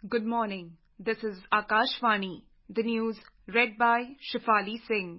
Good morning. This is Akashvani. The news read by Shifali Singh.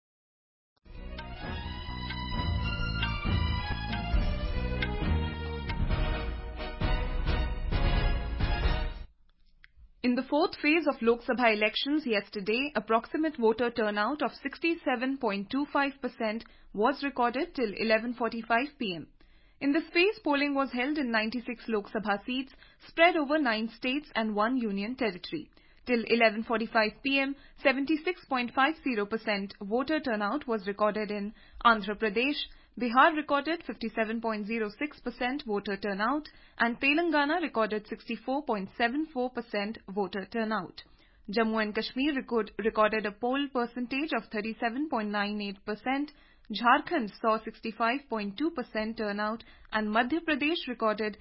In the fourth phase of Lok Sabha elections yesterday, approximate voter turnout of 67.25% was recorded till 11:45 p.m. In this phase, polling was held in 96 Lok Sabha seats spread over 9 states and 1 union territory. Till 11:45 p.m., 76.50% voter turnout was recorded in Andhra Pradesh. Bihar recorded 57.06% voter turnout and Telangana recorded 64.74% voter turnout. Jammu and Kashmir recorded a poll percentage of 37.98%. Jharkhand saw 65.2% turnout and Madhya Pradesh recorded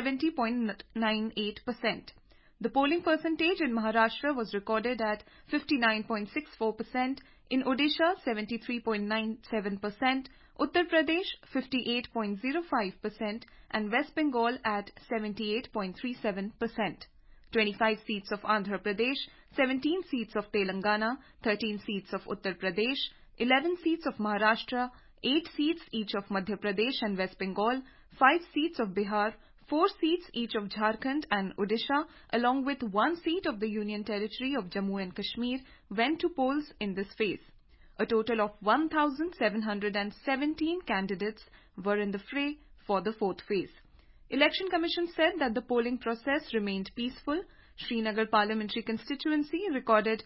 70.98%. The polling percentage in Maharashtra was recorded at 59.64%, in Odisha 73.97%, Uttar Pradesh 58.05% and West Bengal at 78.37%. 25 seats of Andhra Pradesh, 17 seats of Telangana, 13 seats of Uttar Pradesh, 11 seats of Maharashtra, 8 seats each of Madhya Pradesh and West Bengal, 5 seats of Bihar, 4 seats each of Jharkhand and Odisha, along with 1 seat of the Union Territory of Jammu and Kashmir went to polls in this phase. A total of 1,717 candidates were in the fray for the fourth phase. Election Commission said that the polling process remained peaceful. Srinagar Parliamentary Constituency recorded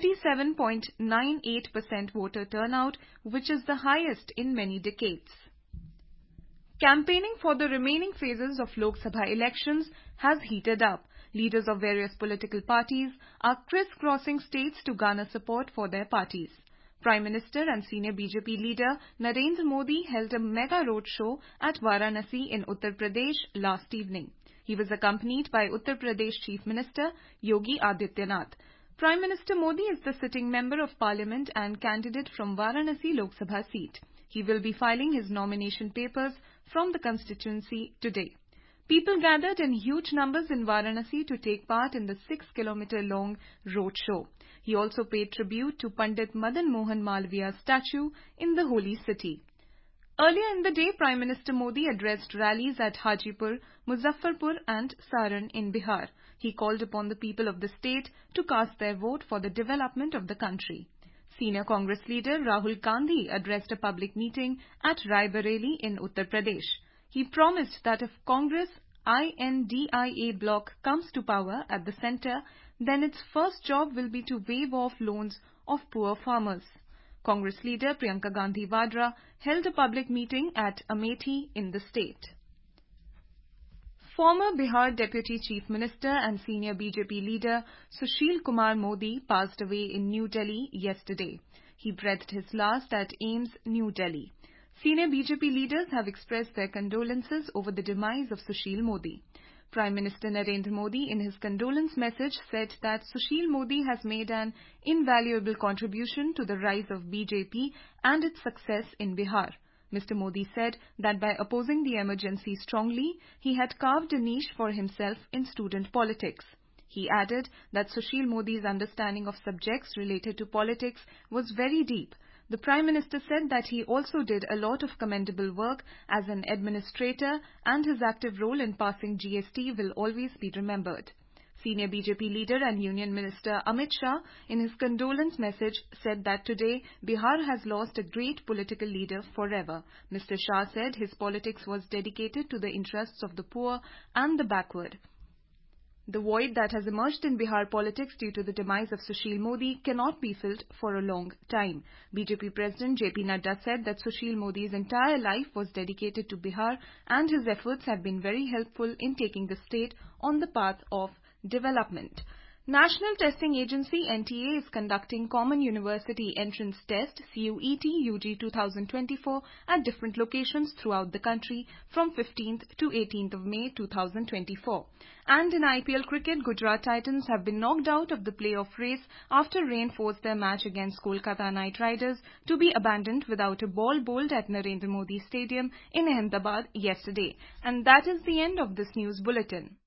37.98% voter turnout, which is the highest in many decades. Campaigning for the remaining phases of Lok Sabha elections has heated up. Leaders of various political parties are crisscrossing states to garner support for their parties. Prime Minister and senior BJP leader Narendra Modi held a mega roadshow at Varanasi in Uttar Pradesh last evening. He was accompanied by Uttar Pradesh Chief Minister Yogi Adityanath. Prime Minister Modi is the sitting Member of Parliament and candidate from Varanasi Lok Sabha seat. He will be filing his nomination papers from the constituency today. People gathered in huge numbers in Varanasi to take part in the 6-kilometer-long roadshow. He also paid tribute to Pandit Madan Mohan Malviya's statue in the holy city. Earlier in the day, Prime Minister Modi addressed rallies at Hajipur, Muzaffarpur and Saran in Bihar. He called upon the people of the state to cast their vote for the development of the country. Senior Congress leader Rahul Gandhi addressed a public meeting at Rai Bareli in Uttar Pradesh. He promised that if Congress INDIA bloc comes to power at the centre, then its first job will be to waive off loans of poor farmers. Congress leader Priyanka Gandhi Vadra held a public meeting at Amethi in the state. Former Bihar Deputy Chief Minister and senior BJP leader Sushil Kumar Modi passed away in New Delhi yesterday. He breathed his last at AIIMS, New Delhi. Senior BJP leaders have expressed their condolences over the demise of Sushil Modi. Prime Minister Narendra Modi in his condolence message said that Sushil Modi has made an invaluable contribution to the rise of BJP and its success in Bihar. Mr. Modi said that by opposing the emergency strongly, he had carved a niche for himself in student politics. He added that Sushil Modi's understanding of subjects related to politics was very deep. The Prime Minister said that he also did a lot of commendable work as an administrator and his active role in passing GST will always be remembered. Senior BJP leader and Union Minister Amit Shah, in his condolence message, said that today Bihar has lost a great political leader forever. Mr. Shah said his politics was dedicated to the interests of the poor and the backward. The void that has emerged in Bihar politics due to the demise of Sushil Modi cannot be filled for a long time. BJP President JP Nadda said that Sushil Modi's entire life was dedicated to Bihar and his efforts have been very helpful in taking the state on the path of development. National Testing Agency NTA is conducting Common University Entrance Test CUET UG 2024 at different locations throughout the country from 15th to 18th of May 2024. And in IPL cricket, Gujarat Titans have been knocked out of the playoff race after rain forced their match against Kolkata Knight Riders to be abandoned without a ball bowled at Narendra Modi Stadium in Ahmedabad yesterday. And that is the end of this news bulletin.